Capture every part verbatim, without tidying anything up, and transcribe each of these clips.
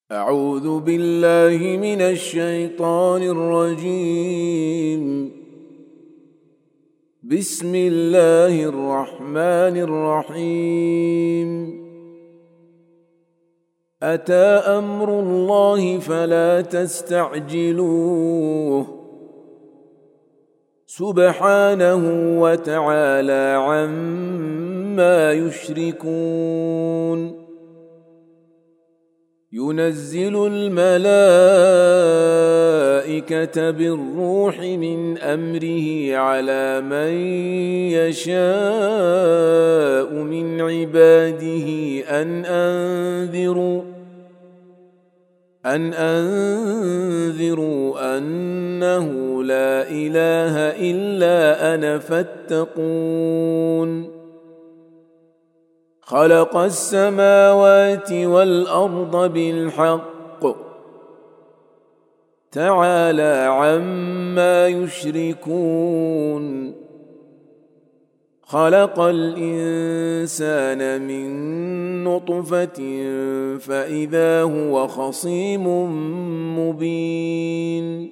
أعوذ بالله من الشيطان الرجيم. بسم الله الرحمن الرحيم. أتى أمر الله فلا تستعجلوه سبحانه وتعالى عما يشركون. ينزل الملائكة بالروح من أمره على من يشاء من عباده أن أنذروا أن أنذروا أنه لا إله إلا أنا فاتقون. خلق السماوات والأرض بالحق تعالى عما يشركون. خلق الإنسان من نطفة فإذا هو خصيم مبين.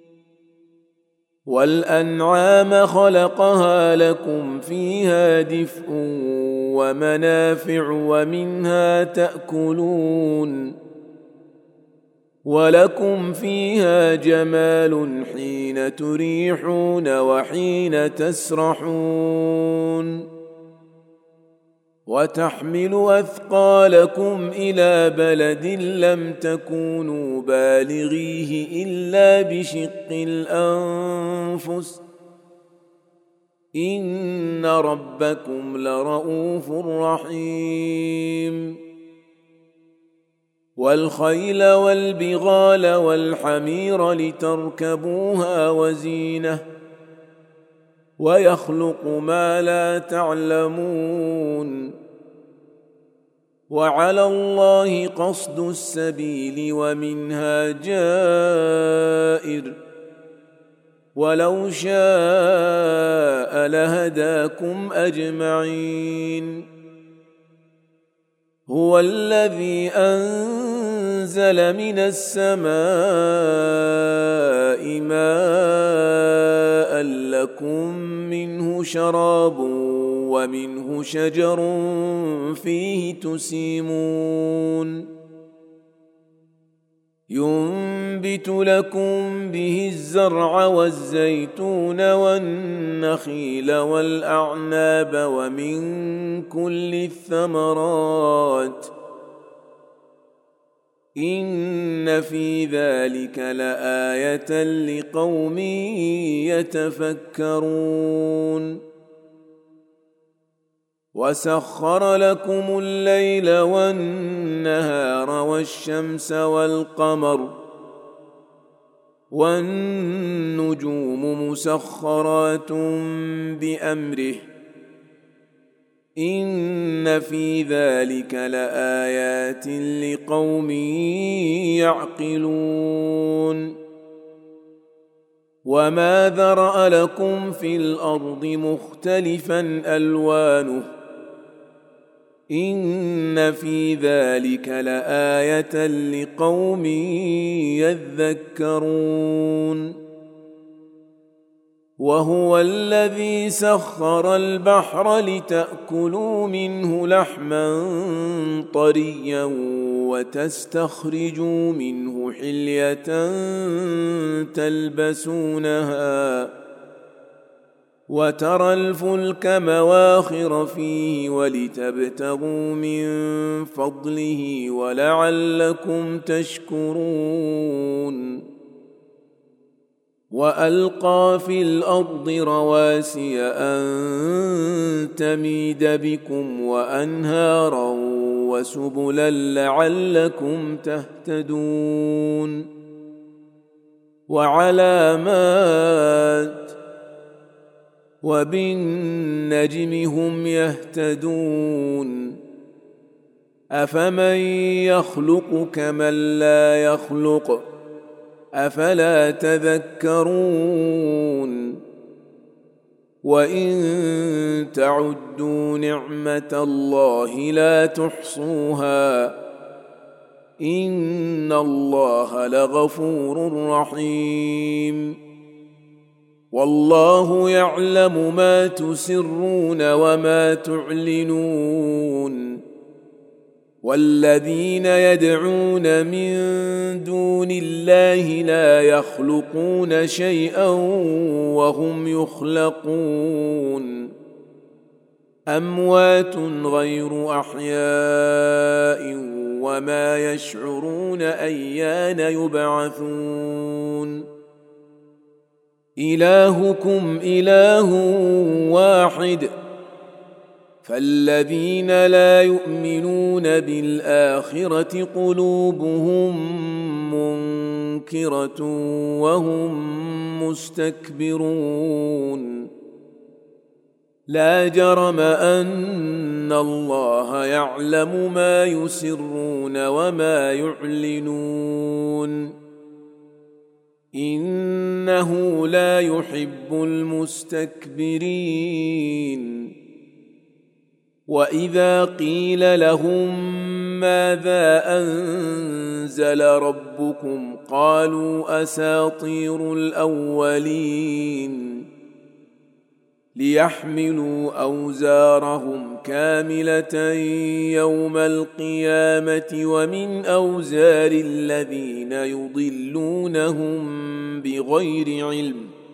والأنعام خلقها لكم فيها دفء ومنافع ومنها تأكلون ولكم فيها جمال حين تريحون وحين تسرحون. وتحمل أثقالكم إلى بلد لم تكونوا بالغيه إلا بشق الأنفس إن ربكم لرؤوف رحيم. والخيل والبغال والحمير لتركبوها وزينة ويخلق ما لا تعلمون. وعلى الله قصد السبيل ومنها جائر ولو شاء لهداكم أجمعين. هو الذي أنزل من السماء ماء لكم منه شراب ومنه شجر فيه تسيمون. ينبت لكم به الزرع والزيتون والنخيل والأعناب ومن كل الثمرات إن في ذلك لآية لقوم يتفكرون. وسخر لكم الليل والنهار والشمس والقمر والنجوم مسخرات بأمره إن في ذلك لآيات لقوم يعقلون. وما ذرأ لكم في الأرض مختلفا ألوانه إن في ذلك لآية لقوم يذكرون. وهو الذي سخر البحر لتأكلوا منه لحما طريا وتستخرجوا منه حلية تلبسونها وترى الفلك مواخر فيه ولتبتغوا من فضله ولعلكم تشكرون. وألقى في الأرض رواسي أن تميد بكم وأنهارا وسبلا لعلكم تهتدون. وعلامات وبالنجم هم يهتدون. أفمن يخلق كمن لا يخلق أفلا تذكرون. وإن تعدوا نعمة الله لا تحصوها إن الله لغفور رحيم والله يعلم ما تسرون وما تعلنون والذين يدعون من دون الله لا يخلقون شيئا وهم يخلقون أموات غير أحياء وما يشعرون أيان يبعثون إلهكم إله واحد فالذين لا يؤمنون بالآخرة قلوبهم منكرة وهم مستكبرون لا جرم أن الله يعلم ما يسرون وما يعلنون إنه لا يحب المستكبرين وإذا قيل لهم ماذا أنزل ربكم قالوا أساطير الأولين ليحملوا أوزارهم كاملة يوم القيامة ومن أوزار الذين يضلونهم بغير علم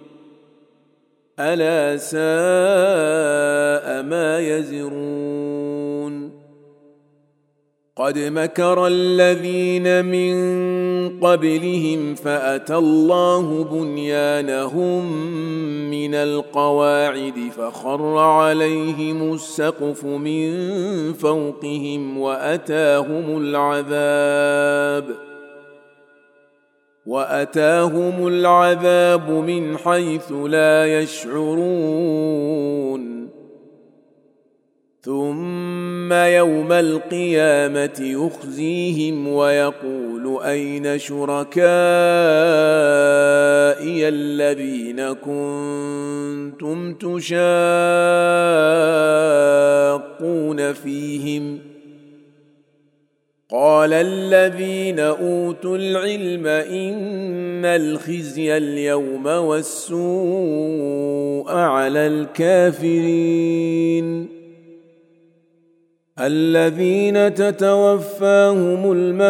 ألا ساء ما يزرون قد مكر الذين من قبلهم فأتى الله بنيانهم من القواعد فخر عليهم السقف من فوقهم وأتاهم العذاب وأتاهم العذاب من حيث لا يشعرون ثم يوم القيامة يخزيهم ويقول أين شركائي الذين كنتم تشاقون فيهم قال الذين أوتوا العلم إن الخزي اليوم والسوء على الكافرين الذين تتوفاهم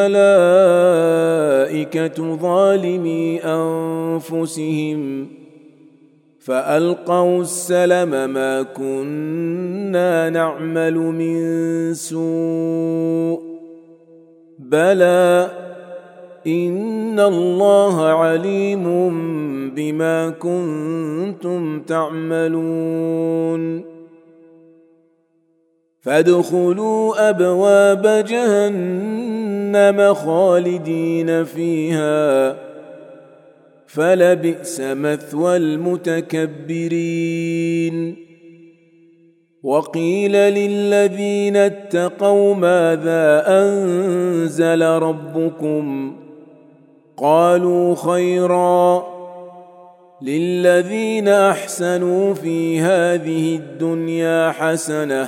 الملائكة ظالمي أنفسهم فألقوا السلم ما كنا نعمل من سوء بلى إن الله عليم بما كنتم تعملون فادخلوا أبواب جهنم خالدين فيها فلبئس مثوى المتكبرين وقيل للذين اتقوا ماذا أنزل ربكم قالوا خيرا للذين أحسنوا في هذه الدنيا حسنة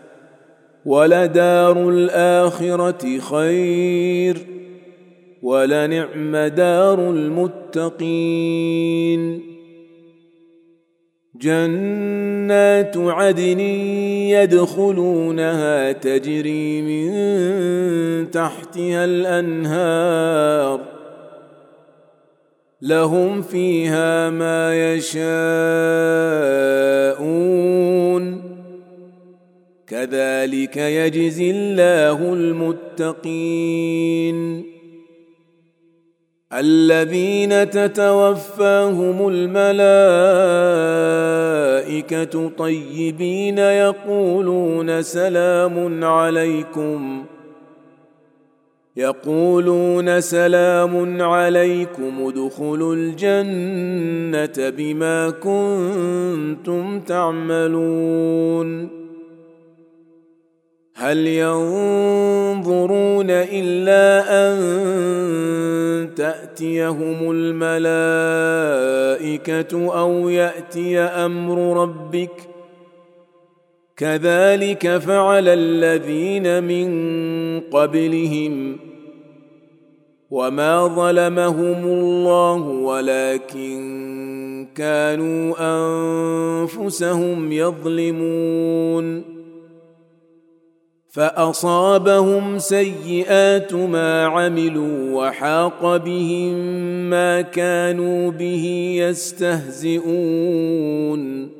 ولدار الآخرة خير ولنعم دار المتقين جنات عدن يدخلونها تجري من تحتها الأنهار لهم فيها ما يشاءون كذلك يجزي الله المتقين الذين تتوفاهم الملائكة طيبين يقولون سلام عليكم يقولون سلام عليكم ادخلوا الجنة بما كنتم تعملون هل ينظرون إلا أن تأتيهم الملائكة أو يأتي أمر ربك كذلك فعل الذين من قبلهم وما ظلمهم الله ولكن كانوا أنفسهم يظلمون فأصابهم سيئات ما عملوا وحاق بهم ما كانوا به يستهزئون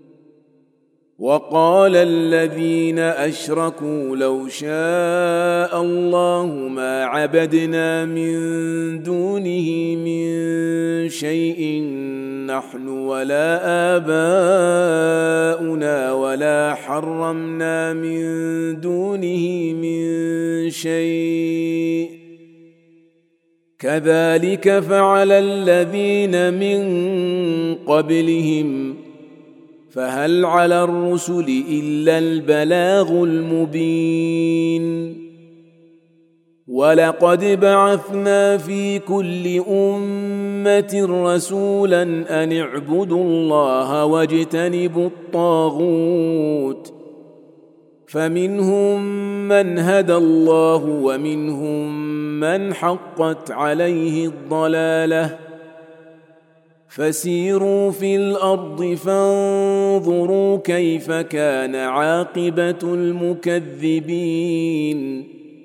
وقال الذين أشركوا لو شاء الله ما عبدنا من دونه من شيء نحن ولا آباؤنا ولا حرمنا من دونه من شيء كذلك فعل الذين من قبلهم فهل على الرسل إلا البلاغ المبين ولقد بعثنا في كل أمة رسولا أن اعبدوا الله واجتنبوا الطاغوت فمنهم من هدى الله ومنهم من حقت عليه الضلالة فسيروا في الأرض فانظروا كيف كان عاقبة المكذبين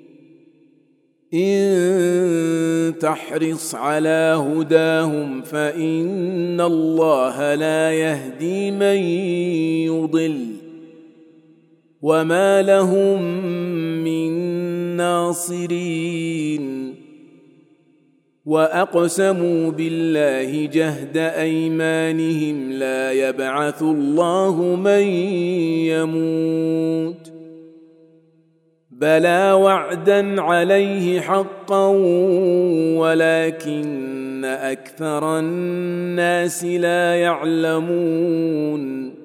إن تحرص على هداهم فإن الله لا يهدي من يضل وما لهم من ناصرين وأقسموا بالله جهد أيمانهم لا يبعث الله من يموت بلى وعدا عليه حقا ولكن أكثر الناس لا يعلمون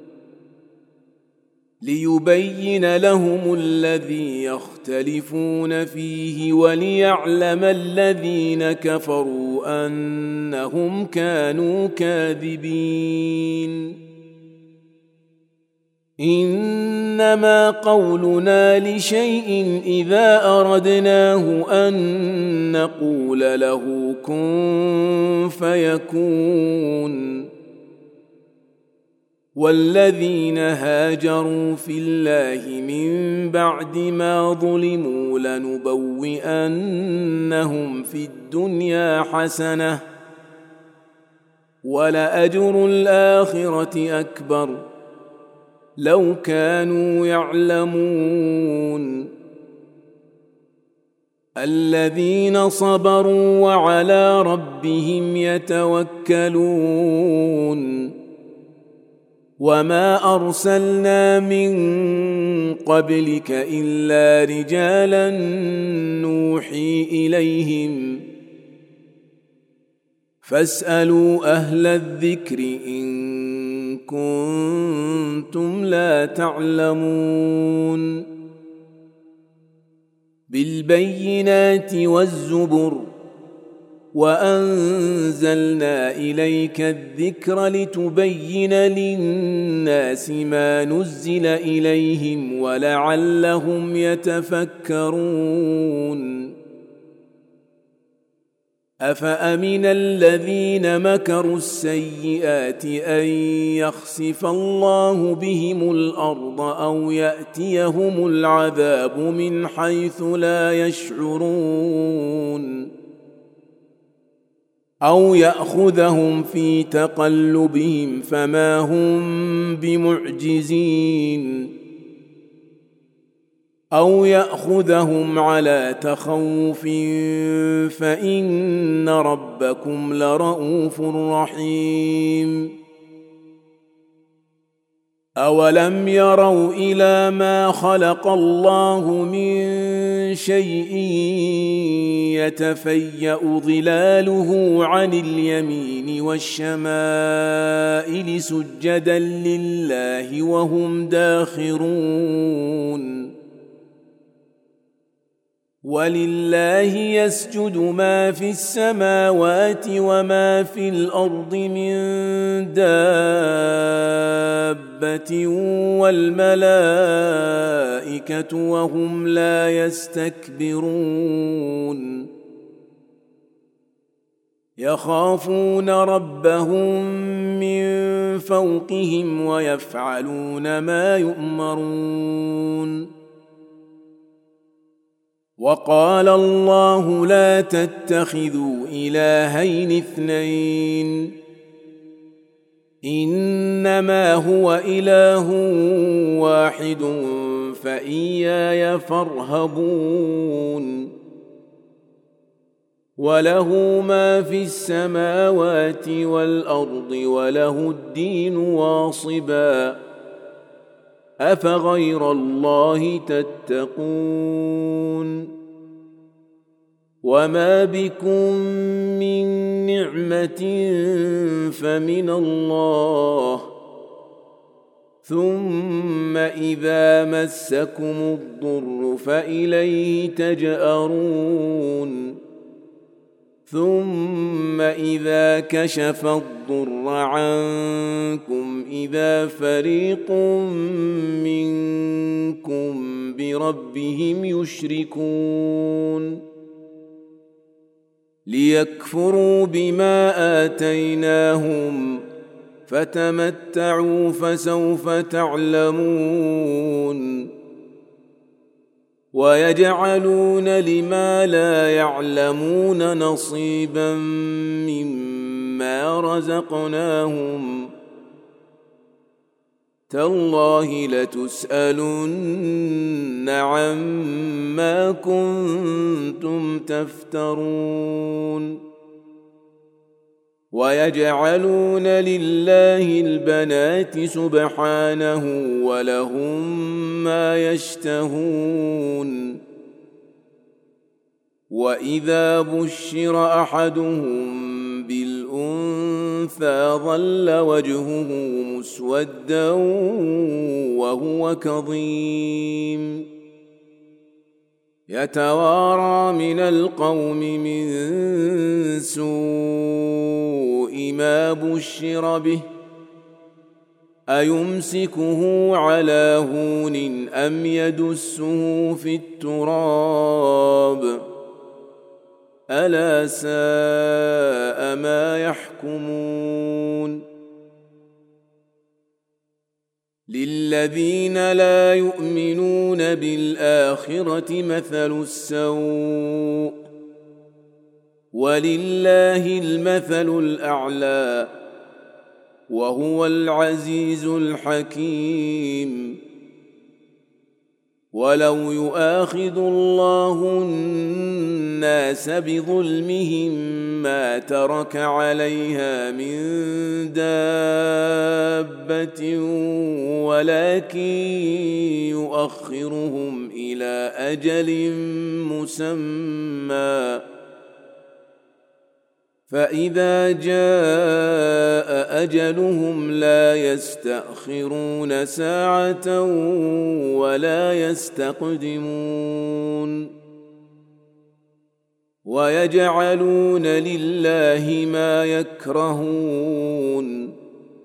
ليبين لهم الذي يختلفون فيه وليعلم الذين كفروا أنهم كانوا كاذبين إنما قولنا لشيء إذا أردناه أن نقول له كن فيكون والذين هاجروا في الله من بعد ما ظلموا لنبوئنهم في الدنيا حسنة ولأجر الآخرة أكبر لو كانوا يعلمون الذين صبروا وعلى ربهم يتوكلون وما أرسلنا من قبلك إلا رجالا نوحي إليهم فاسألوا أهل الذكر إن كنتم لا تعلمون بالبينات والزبر وأنزلنا إليك الذكر لتبين للناس ما نزل إليهم ولعلهم يتفكرون أفأمن الذين مكروا السيئات أن يخسف الله بهم الأرض أو يأتيهم العذاب من حيث لا يشعرون أو يأخذهم في تقلبهم فما هم بمعجزين أو يأخذهم على تخوف فإن ربكم لرءوف رحيم أولم يروا إلى ما خلق الله من شيء يتفيأ ظلاله عن اليمين والشمائل سجدا لله وهم داخرون ولله يسجد ما في السماوات وما في الأرض من دابة والملائكة وهم لا يستكبرون يخافون ربهم من فوقهم ويفعلون ما يؤمرون. وقال الله لا تتخذوا إلهين اثنين إنما هو إله واحد فإياي فارهبون. وله ما في السماوات والأرض وله الدين واصبا أفغير الله تتقون. وما بكم من نعمة فمن الله ثم إذا مسكم الضر فإليه تجأرون. ثم إذا كشف الضر عنكم إذا فريق منكم بربهم يشركون. ليكفروا بما آتيناهم فتمتعوا فسوف تعلمون. ويجعلون لما لا يعلمون نصيبا مما رزقناهم تالله لتسألن عما كنتم تفترون. ويجعلون لله البنات سبحانه ولهم ما يشتهون. وإذا بشر أحدهم بالأنثى ظل وجهه مسودا وهو كظيم يتوارى من القوم من سوء ما بشر به أيمسكه على هون أم يدسه في التراب ألا ساء ما يحكمون. للذين لا يؤمنون بالآخرة مثل السوء ولله المثل الأعلى وهو العزيز الحكيم. ولو يؤاخذ الله الناس بظلمهم ما ترك عليها من دابة ولكن يؤخرهم إلى أجل مسمى فإذا جاء أجلهم لا يستأخرون ساعة ولا يستقدمون. ويجعلون لله ما يكرهون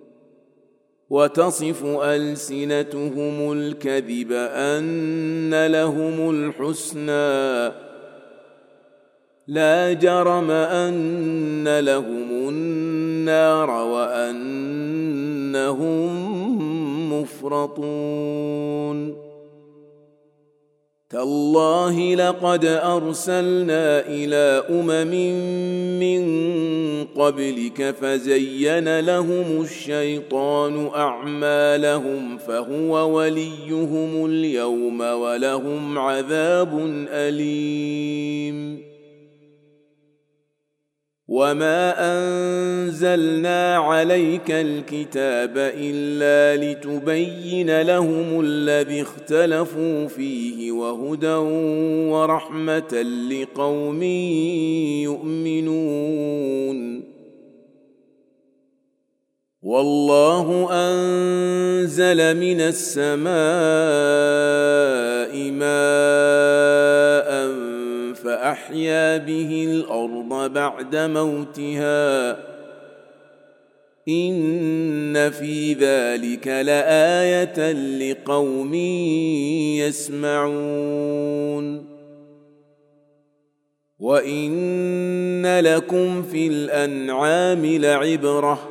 وتصف ألسنتهم الكذب أن لهم الحسنى لا جرم أن لهم النار وأنهم مفرطون. تالله لقد أرسلنا إلى أمم من قبلك فزين لهم الشيطان أعمالهم فهو وليهم اليوم ولهم عذاب أليم. وما أنزلنا عليك الكتاب إلا لتبين لهم الذي اختلفوا فيه وهدى ورحمة لقوم يؤمنون. والله أنزل من السماء ماء فأحيا به الأرض بعد موتها إن في ذلك لآية لقوم يسمعون. وإن لكم في الأنعام لعبرة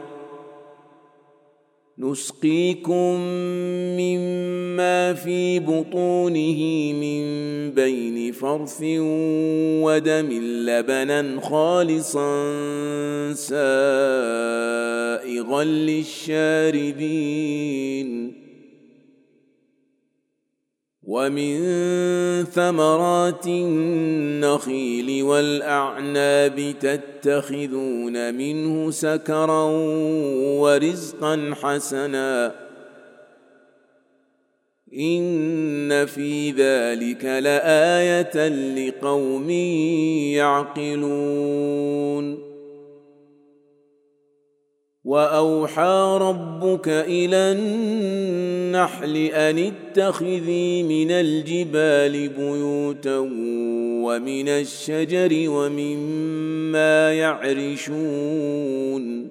نسقيكم مما في بطونه من بين فرث ودم لبنا خالصا سائغا للشاربين ومن ثمرات النخيل والأعناب تتخذون منه سكرا ورزقا حسنا إن في ذلك لآية لقوم يعقلون وأوحى ربك إلى النحل أن اتخذي من الجبال بيوتا ومن الشجر ومما يعرشون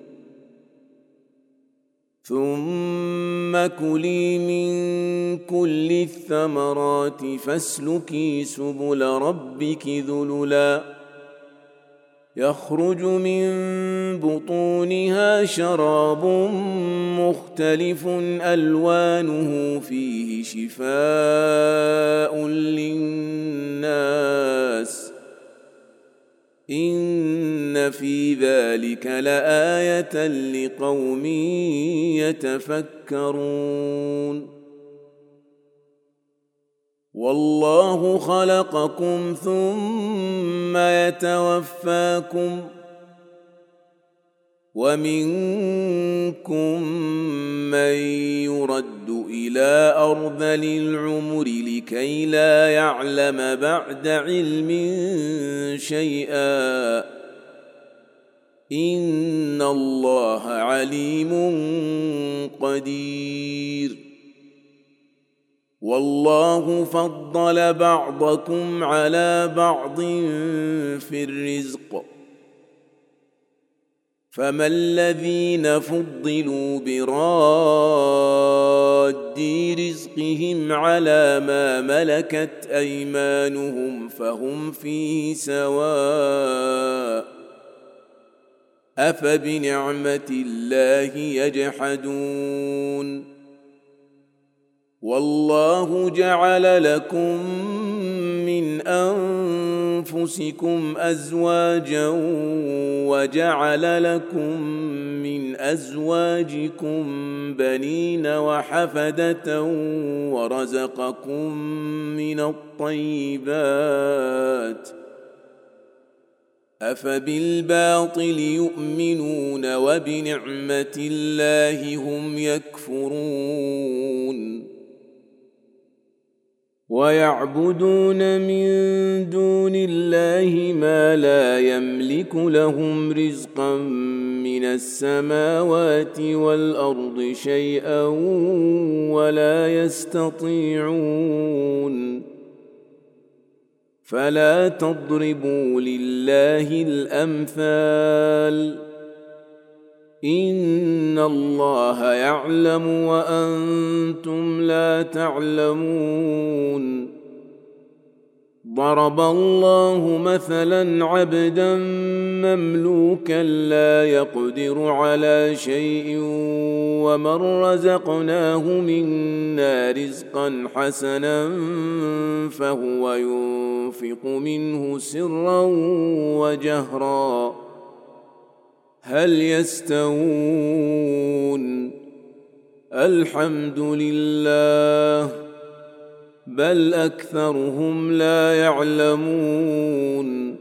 ثم كلي من كل الثمرات فاسلكي سبل ربك ذللا يخرج من بطونها شراب مختلف ألوانه فيه شفاء للناس إن في ذلك لآية لقوم يتفكرون والله خلقكم ثم يتوفاكم ومنكم من يرد إلى أرذل العمر لكي لا يعلم بعد علم شيئا إن الله عليم قدير والله فضل بعضكم على بعض في الرزق فما الذين فضلوا براد رزقهم على ما ملكت أيمانهم فهم فيه سواء أفبنعمة الله يجحدون والله جعل لكم من أنفسكم أزواجا وجعل لكم من أزواجكم بنين وحفدة ورزقكم من الطيبات أفبالباطل يؤمنون وبنعمة الله هم يكفرون ويعبدون من دون الله ما لا يملك لهم رزقا من السماوات والأرض شيئا ولا يستطيعون فلا تضربوا لله الأمثال إن الله يعلم وأنتم لا تعلمون ضرب الله مثلا عبدا مملوكا لا يقدر على شيء ومن رزقناه منا رزقا حسنا فهو ينفق منه سرا وجهرا هل يستوون الحمد لله بل أكثرهم لا يعلمون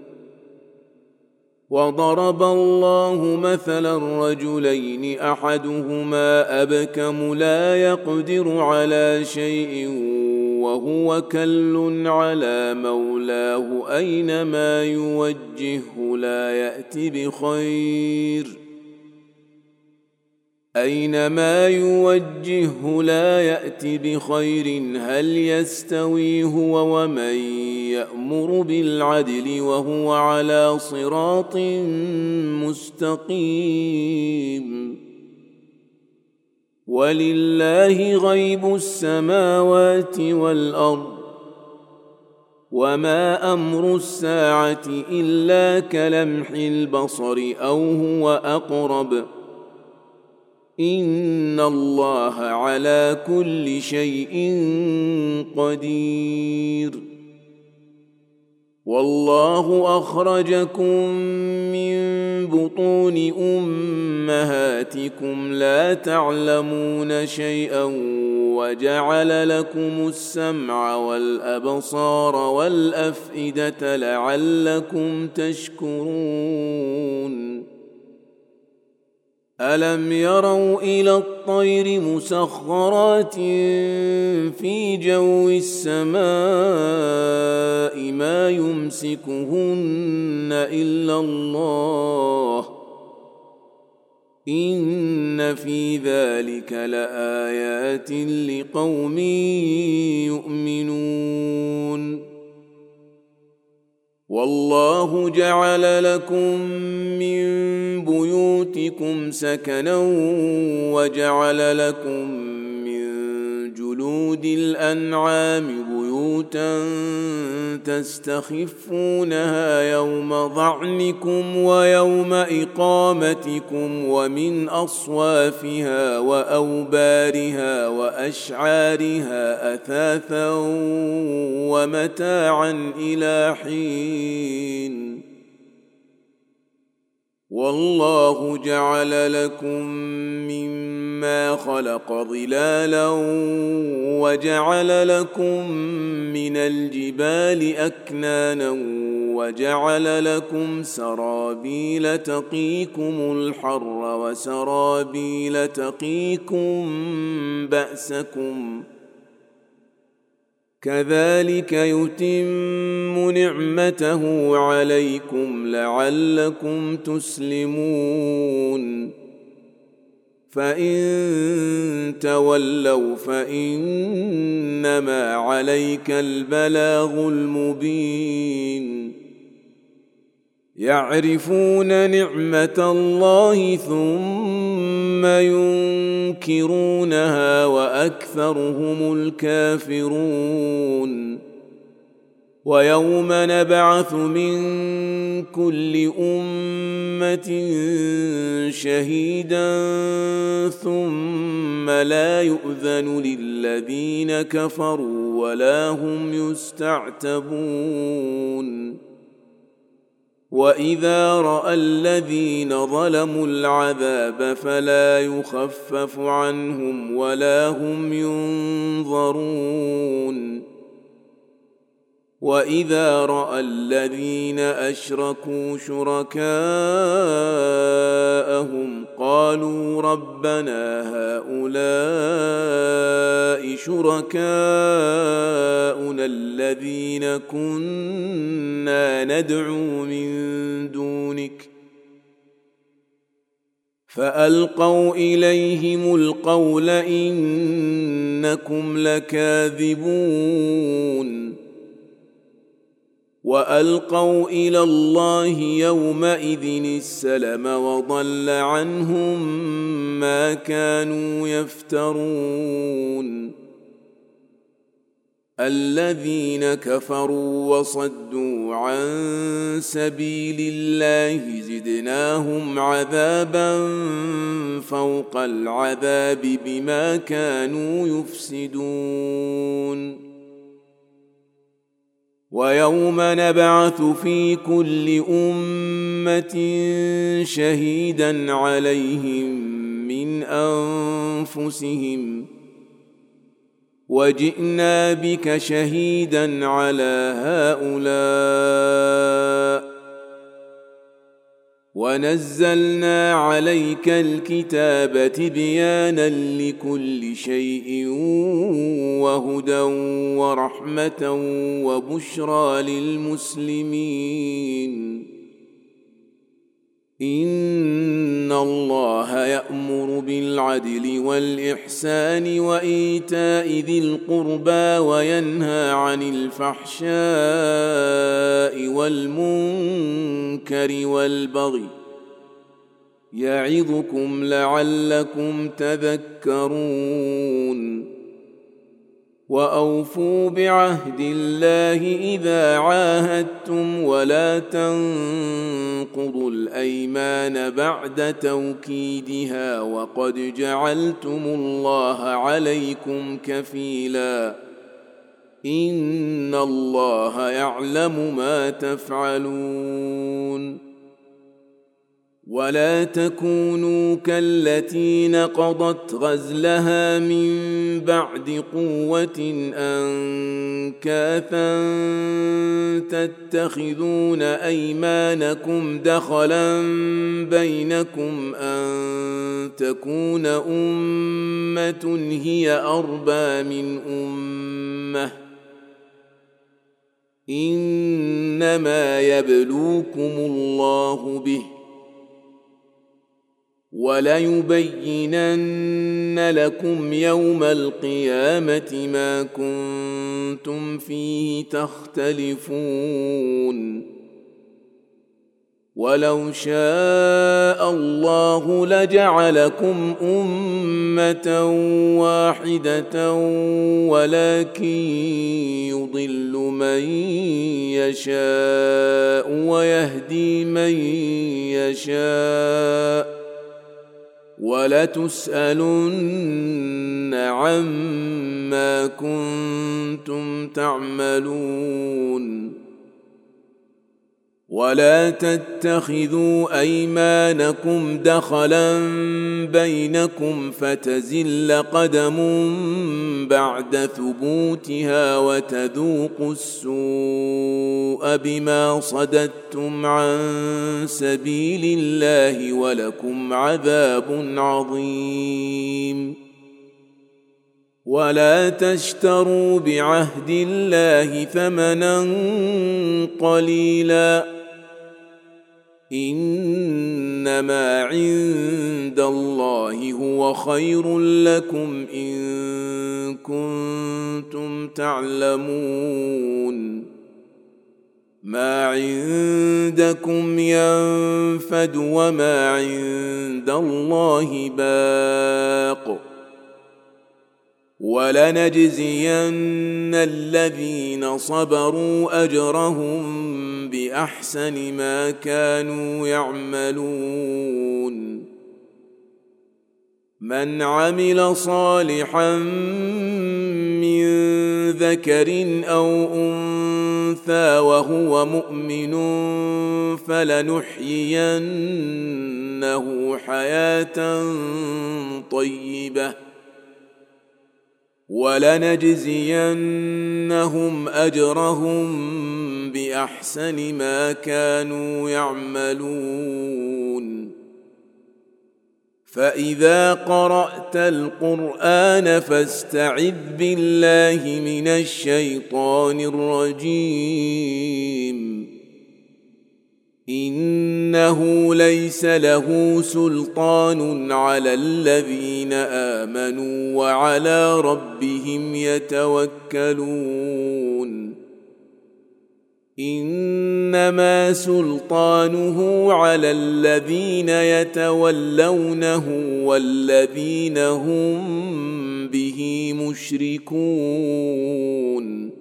وضرب الله مثلا رجلين أحدهما أبكم لا يقدر على شيء وهو كل على مولاه أينما يوجهه لا يأتي بخير أينما يوجهه لا يأتي بخير هل يستوي هو ومن يأمر بالعدل وهو على صراط مستقيم ولله غيب السماوات والأرض وما أمر الساعة إلا كلمح البصر أو هو أقرب إن الله على كل شيء قدير والله أخرجكم من بطون أمهاتكم لا تعلمون شيئا وجعل لكم السمع والأبصار والأفئدة لعلكم تشكرون ألم يروا إلى الطير مسخرات في جو السماء ما يمسكهن إلا الله إن في ذلك لآيات لقوم يؤمنون والله جعل لكم من بيوتكم سكنا وجعل لكم من جلود الأنعام بيوتا تستخفونها يوم ظعنكم ويوم إقامتكم ومن أصوافها وأوبارها وأشعارها أثاثا ومتاعا إلى حين والله جعل لكم مما خلق ظلالا وجعل لكم من الجبال أكنانا وجعل لكم سرابيل تقيكم الحر وسرابيل تقيكم بأسكم كذلك يتم نعمته عليكم لعلكم تسلمون فإن تولوا فإنما عليك البلاغ المبين يعرفون نعمة الله ثم ينكرونها وأكثرهم الكافرون ويوم نبعث من كل أمة شهيدا ثم لا يؤذن للذين كفروا ولا هم يستعتبون وإذا رأى الذين ظلموا العذاب فلا يخفف عنهم ولا هم ينظرون وإذا رأى الذين أشركوا شركاءهم قالوا ربنا هؤلاء شركاؤنا الذين كنا ندعو من دونك فألقوا إليهم القول إنكم لكاذبون وألقوا إلى الله يومئذ السلم وضل عنهم ما كانوا يفترون الذين كفروا وصدوا عن سبيل الله زدناهم عذابا فوق العذاب بما كانوا يفسدون ويوم نبعث في كل أمة شهيدا عليهم من أنفسهم وجئنا بك شهيدا على هؤلاء ونزلنا عليك الكتاب تبيانا لكل شيء وهدى ورحمة وبشرى للمسلمين إن الله يأمر بالعدل والإحسان وإيتاء ذي القربى وينهى عن الفحشاء والمنكر والبغي يعظكم لعلكم تذكرون وأوفوا بعهد الله إذا عاهدتم ولا تنقضوا الأيمان بعد توكيدها وقد جعلتم الله عليكم كفيلا إن الله يعلم ما تفعلون ولا تكونوا كالتي نقضت غزلها من بعد قوة أنكاثا تتخذون أيمانكم دخلا بينكم أن تكون أمة هي أربى من أمة إنما يبلوكم الله به وليبينن لكم يوم القيامة ما كنتم فيه تختلفون ولو شاء الله لجعلكم أمة واحدة ولكن يضل من يشاء ويهدي من يشاء ولتسألن عما كنتم تعملون ولا تتخذوا أيمانكم دخلا بينكم فتزل قدم بعد ثبوتها وتذوقوا السوء بما صددتم عن سبيل الله ولكم عذاب عظيم ولا تشتروا بعهد الله ثمنا قليلا إنما عند الله هو خير لكم إن كنتم تعلمون ما عندكم ينفد وما عند الله باق ولنجزين الذين صبروا أجرهم بأحسن ما كانوا يعملون من عمل صالحا من ذكر أو أنثى وهو مؤمن فلنحيينه حياة طيبة ولنجزينهم أجرهم بأحسن ما كانوا يعملون فإذا قرأت القرآن فاستعذ بالله من الشيطان الرجيم إنه ليس له سلطان على الذين آمنوا وعلى ربهم يتوكلون إنما سلطانه على الذين يتولونه والذين هم به مشركون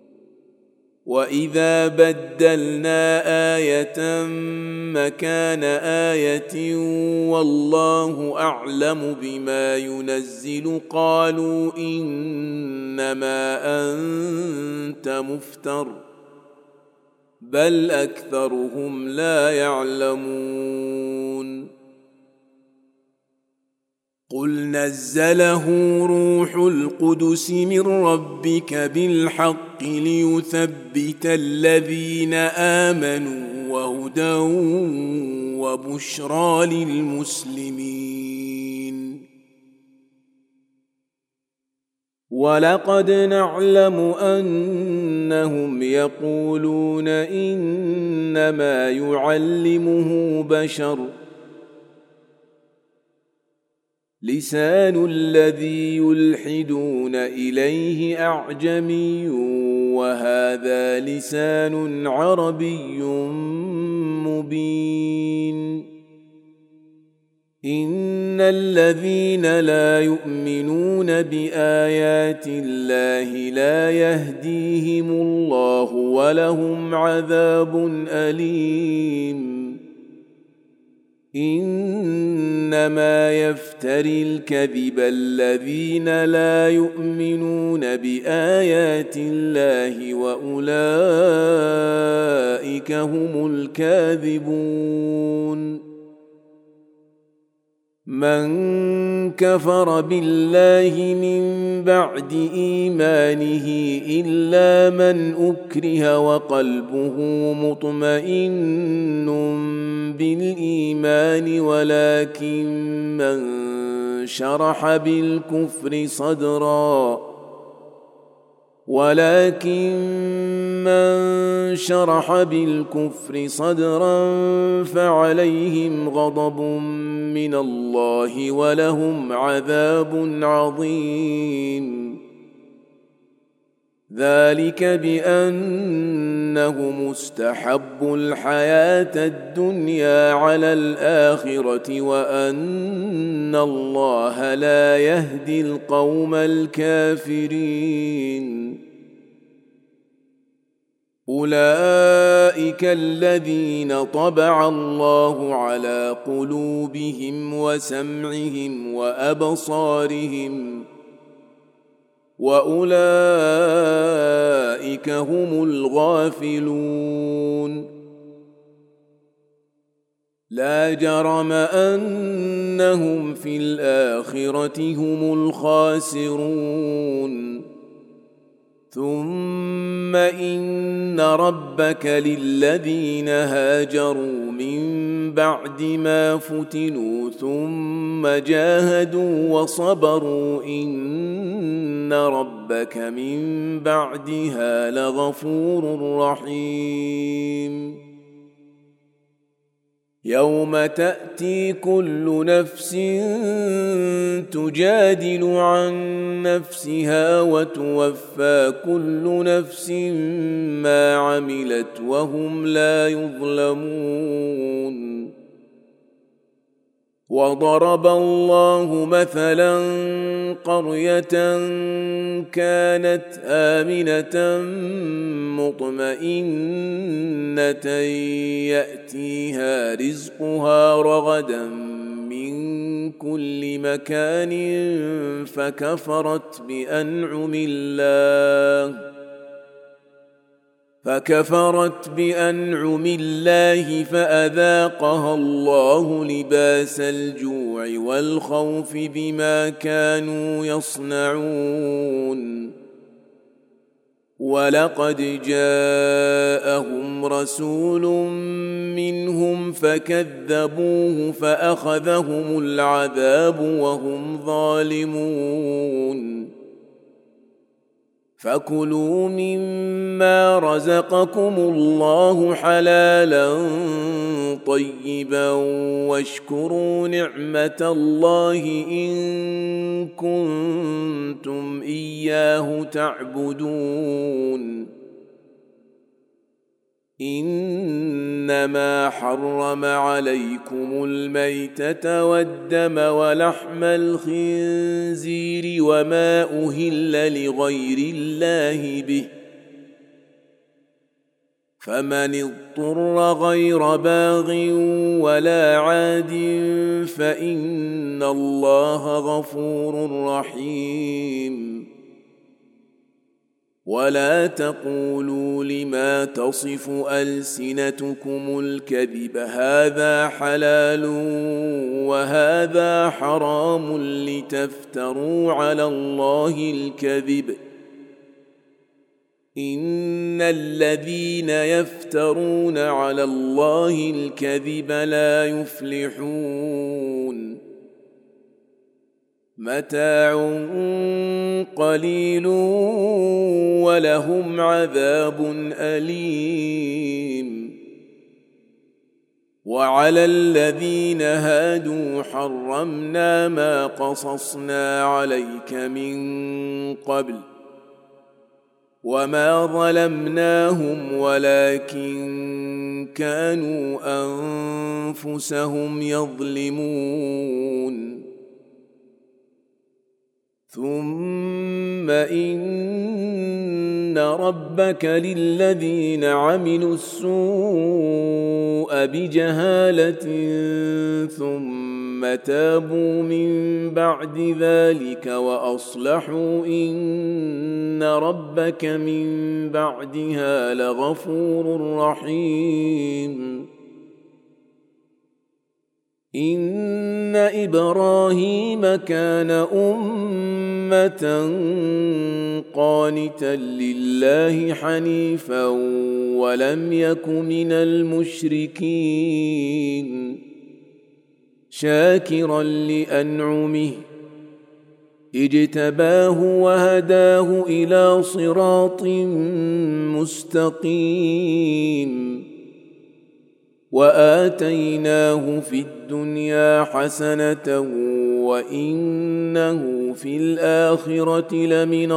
وإذا بدلنا آية مكان آية والله أعلم بما ينزل قالوا إنما أنت مفتر بل أكثرهم لا يعلمون قل نزله روح القدس من ربك بالحق ليثبت الذين آمنوا وهدى وبشرى للمسلمين ولقد نعلم أنهم يقولون إنما يعلمه بشر لسان الذي يلحدون إليه أعجمي وهذا لسان عربي مبين إن الذين لا يؤمنون بآيات الله لا يهديهم الله ولهم عذاب أليم إنما يفتري الكذب الذين لا يؤمنون بآيات الله وأولئك هم الكاذبون من كفر بالله من بعد إيمانه إلا من أكره وقلبه مطمئن بالإيمان ولكن من شرح بالكفر صدرا ولكن من شرح بالكفر صدرا فعليهم غضب من الله ولهم عذاب عظيم ذلك بأنه مستحب الحياة الدنيا على الآخرة وأن الله لا يهدي القوم الكافرين أولئك الذين طبع الله على قلوبهم وسمعهم وأبصارهم وأولئك هم الغافلون لا جرم أنهم في الآخرة هم الخاسرون ثم إن ربك للذين هاجروا من بعد ما فتنوا ثم جاهدوا وصبروا إن ربك من بعدها لغفور رحيم يوم تأتي كل نفس تجادل عن نفسها وتوفى كل نفس ما عملت وهم لا يظلمون وضرب الله مثلا قرية كانت آمنة مطمئنة يأتيها رزقها رغدا من كل مكان فكفرت بأنعم الله فكفرت بأنعم الله فأذاقها الله لباس الجوع والخوف بما كانوا يصنعون ولقد جاءهم رسول منهم فكذبوه فأخذهم العذاب وهم ظالمون فكلوا مما رزقكم الله حلالا طيبا واشكروا نعمة الله إن كنتم إياه تعبدون إنما حرم عليكم الميتة والدم ولحم الخنزير وما أهل لغير الله به فمن اضطر غير باغ ولا عاد فإن الله غفور رحيم ولا تقولوا لما تصف ألسنتكم الكذب هذا حلال وهذا حرام لتفتروا على الله الكذب إن الذين يفترون على الله الكذب لا يفلحون متاع قليل ولهم عذاب أليم وعلى الذين هادوا حرمنا ما قصصنا عليك من قبل وما ظلمناهم ولكن كانوا أنفسهم يظلمون ثم إن ربك للذين عملوا السوء بجهالة ثم تابوا من بعد ذلك وأصلحوا إن ربك من بعدها لغفور رحيم إن إبراهيم كان أمة قانتا لله حنيفا ولم يك من المشركين شاكرا لأنعمه اجتباه وهداه إلى صراط مستقيم وآتيناه في الدنيا حسنة وإنه في الآخرة لمن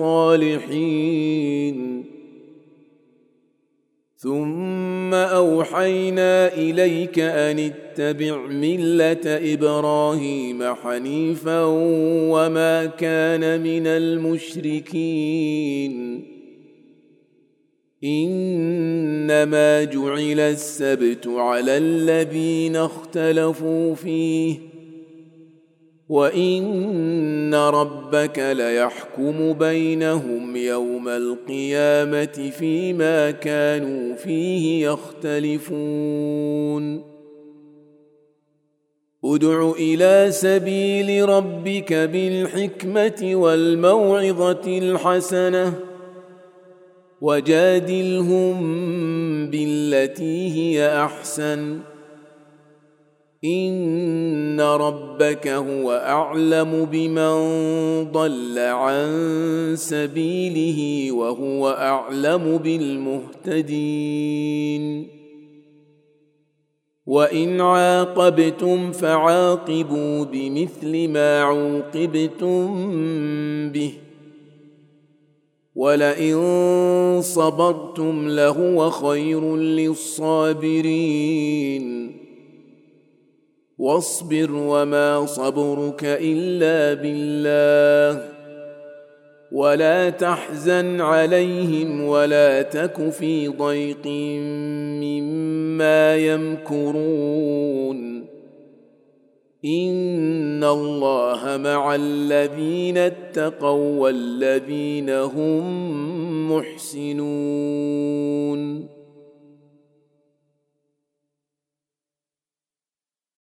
الصالحين ثم أوحينا إليك أن اتبع ملة إبراهيم حنيفا وما كان من المشركين إنما جعل السبت على الذين اختلفوا فيه وإن ربك ليحكم بينهم يوم القيامة فيما كانوا فيه يختلفون ادع إلى سبيل ربك بالحكمة والموعظة الحسنة وجادلهم بالتي هي أحسن إن ربك هو أعلم بمن ضل عن سبيله وهو أعلم بالمهتدين وإن عاقبتم فعاقبوا بمثل ما عوقبتم به ولئن صبرتم لهو خير للصابرين واصبر وما صبرك إلا بالله ولا تحزن عليهم ولا تك في ضيق مما يمكرون إن الله مع الذين اتقوا والذين هم محسنون